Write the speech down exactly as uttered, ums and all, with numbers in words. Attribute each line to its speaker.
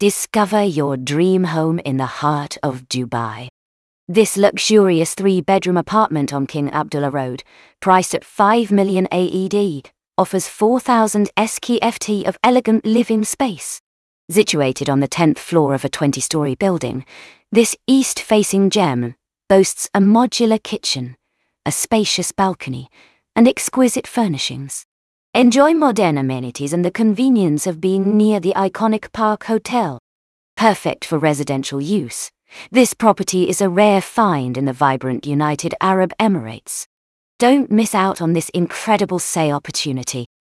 Speaker 1: Discover your dream home in the heart of Dubai. This luxurious three-bedroom apartment on King Abdullah Road, priced at five million A E D, offers four thousand square feet of elegant living space. Situated on the tenth floor of a twenty-story building, this east-facing gem boasts a modular kitchen, a spacious balcony, and exquisite furnishings. Enjoy modern amenities and the convenience of being near the iconic Park Hotel. Perfect for residential use, this property is a rare find in the vibrant United Arab Emirates. Don't miss out on this incredible sale opportunity.